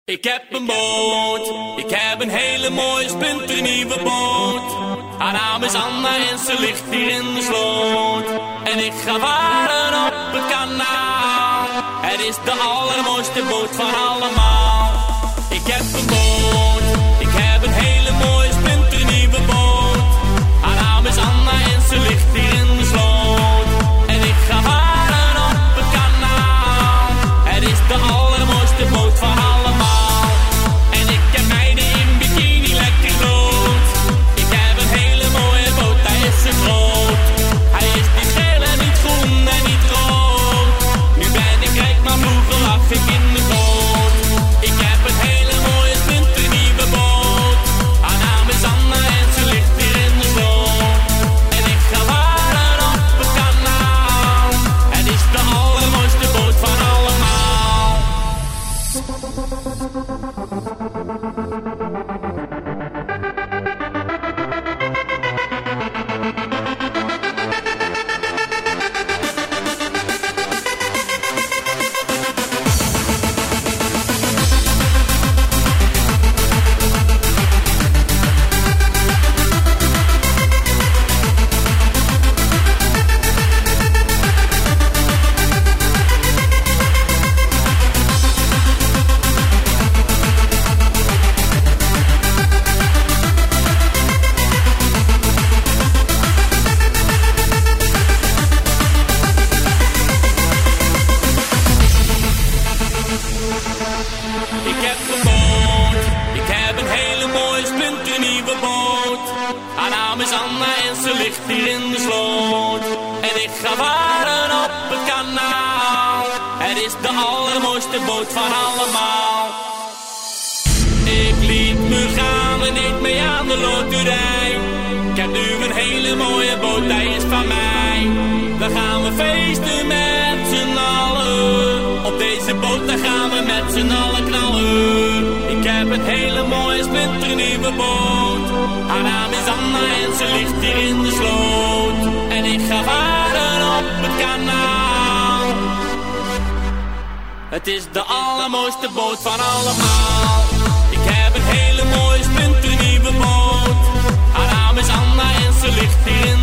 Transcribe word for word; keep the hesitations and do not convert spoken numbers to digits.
Ik heb een boot, ik heb een hele mooie splinternieuwe boot. Haar naam is Anna en ze ligt hier in de sloot. En ik ga varen op het kanaal. Het is de allermooiste boot van allemaal. Ik heb een boot, ik heb een hele mooie splinternieuwe boot. Haar naam is Anna en ze ligt hier in de sloot. En ik ga varen op het kanaal. Het is de allermooiste boot van allemaal. Ik heb een boot, ik heb een hele mooie splinternieuwe boot. Haar naam is Anna en ze ligt hier in de sloot. En ik ga varen op het kanaal. Het is de allermooiste boot van allemaal. Ik liet me gaan en deed mee aan de loterij. Ik heb nu een hele mooie boot, hij is van mij. Dan gaan we feesten met z'n allen. Op deze boot dan gaan we met z'n allen knallen. Ik heb een hele mooie splinternieuwe boot. Haar naam is Anna en ze ligt hier in de sloot. En ik ga varen op het kanaal. Het is de allermooiste boot van allemaal. Ik heb een hele mooie splinternieuwe boot. Haar naam is Anna en ze ligt hier in